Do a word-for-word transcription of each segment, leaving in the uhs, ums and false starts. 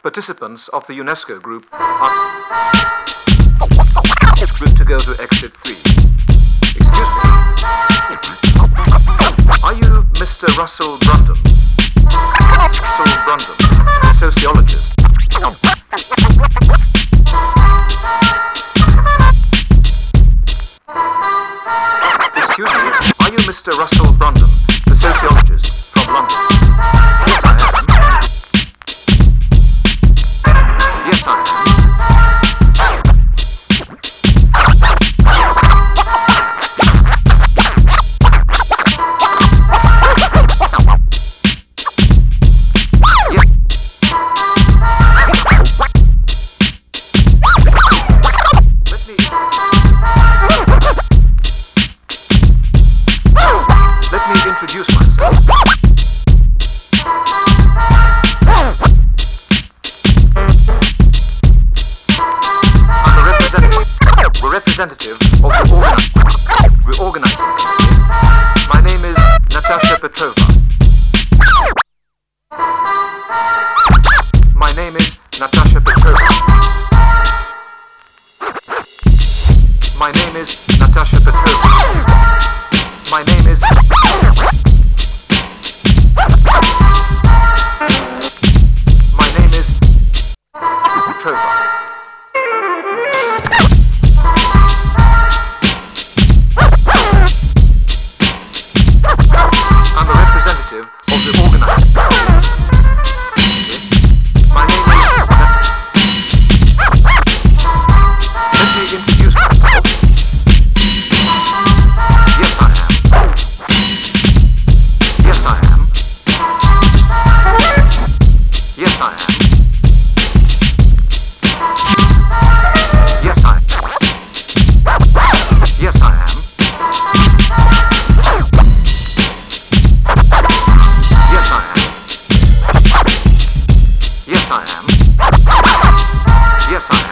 Participants of the UNESCO group are good to go to exit three. Excuse me. Are you Mister Russell Brundon? Russell Brundon, sociologist. Excuse me, are you Mister Russell Brundon, the sociologist from London? Yes, I am. Yes, I am. Introduce myself. I'm a representative, a representative of the organi- reorganizing committee. My name is Natasha Petrova. My name is Natasha Petrova. My name is Natasha Petrova. My name is My name is Petrova. I'm a representative of the organizing. My name is Let me introduce myself. Yes, I am. Yes, I am. Yes, I am. Yes, I am. Yes, I am. Yes, I am. Yes, I am. Yes, I am. Yes, I am.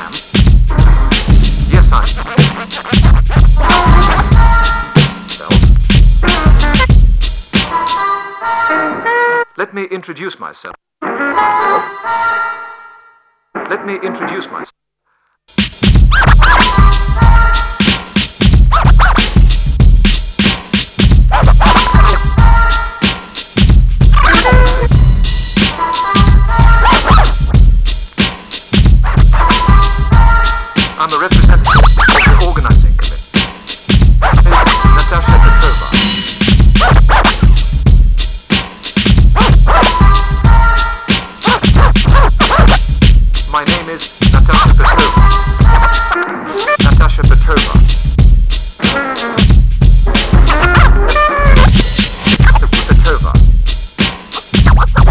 Let me introduce myself. myself. Let me introduce myself. I'm a representative of the organizing committee. Natasha Petrova. My name is Natasha Petrova. Natasha Petrova. Petrova.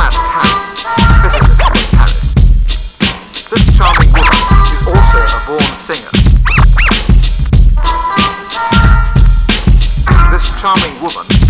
Pat Harris, physicist in Paris. This charming woman is also a born singer. This charming woman